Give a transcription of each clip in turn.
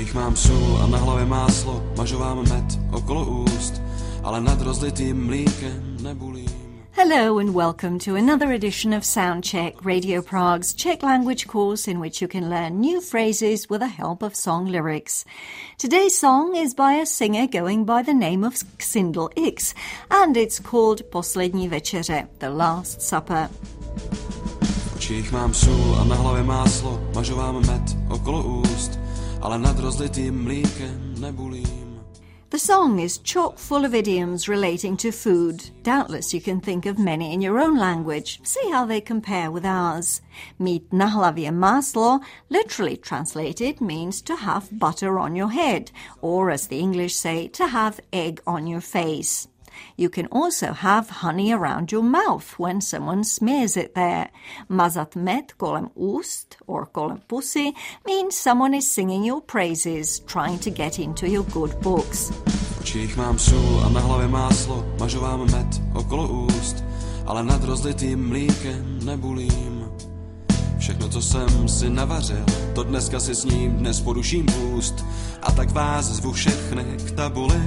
očích mám sůl a na hlavě máslo, mažu vám med okolo úst, ale nad rozlitým mlíkem nebulím. Hello and welcome to another edition of Soundcheck, Radio Prague's Czech language course in which you can learn new phrases with the help of song lyrics. Today's song is by a singer going by the name of Xindl X, and it's called Poslední večeře, The Last Supper. V očích mám sůl a na hlavě máslo, mažu vám med okolo úst, ale nad rozlitým mlíkem nebulím. The song is chock full of idioms relating to food. Doubtless you can think of many in your own language. See how they compare with ours. Mít na hlavě máslo, literally translated, means to have butter on your head, or as the English say, to have egg on your face. You can also have honey around your mouth when someone smears it there. Mazat med kolem úst or kolem pusy means someone is singing your praises, trying to get into your good books. V očích mám sůl a na hlavě máslo, mažu vám med okolo úst, ale nad rozlitým mlíkem nebulím. Všechno, co jsem si navařil, to dneska si sním, dnes poduším půst, a tak vás zvu všechny k tabuli.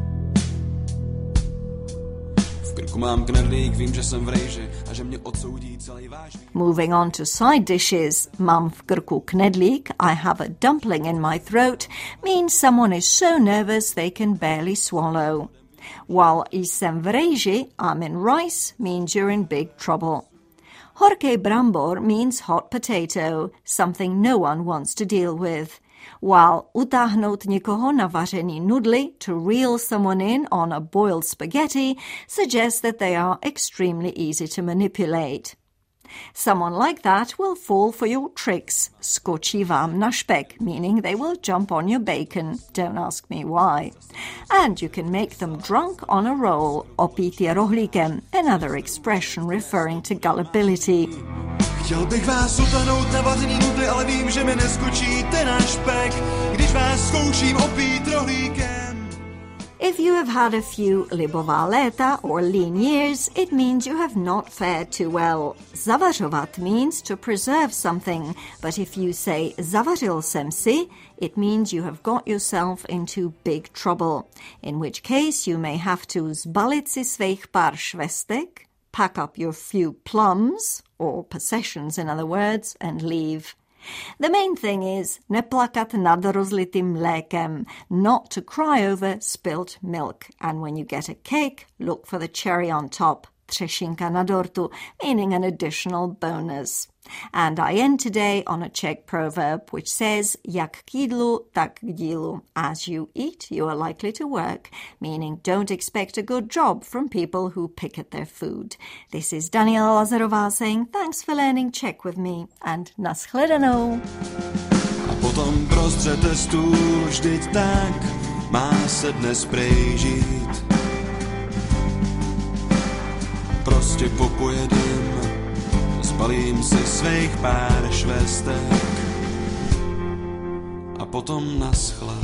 Moving on to side dishes, mám v krku knedlík, I have a dumpling in my throat, means someone is so nervous they can barely swallow. While jsem v rejži, I'm in rice, means you're in big trouble. Horký brambor means hot potato, something no one wants to deal with. While utáhnout někoho na vařený nudli, to reel someone in on a boiled spaghetti, suggests that they are extremely easy to manipulate. Someone like that will fall for your tricks. Skočí vám na špek, meaning they will jump on your bacon. Don't ask me why. And you can make them drunk on a roll. Opít je rohlíkem, another expression referring to gullibility. Chtěl bych vás utanout na vařený nudli, ale vím, že mi neskočíte na špek, když vás zkouším opít rohlíkem. If you have had a few libová léta or lean years, it means you have not fared too well. Zavařovat means to preserve something, but if you say zavařil jsem si, it means you have got yourself into big trouble, in which case you may have to zbalit si svých pár švestek, pack up your few plums, or possessions in other words, and leave. The main thing is neplakat nad rozlitým mlékem, not to cry over spilt milk. And when you get a cake, look for the cherry on top, třešinka na dortu, meaning an additional bonus. And I end today on a Czech proverb which says, jak k jídlu, tak k dílu. As you eat, you are likely to work, meaning don't expect a good job from people who pick at their food. This is Daniela Lazarová saying thanks for learning Czech with me and nashledanou. A potom prostřed stůl vždyť tak má se dnes prejžít. Prostě popojedem, spalím si svých pár švestek a potom naschle.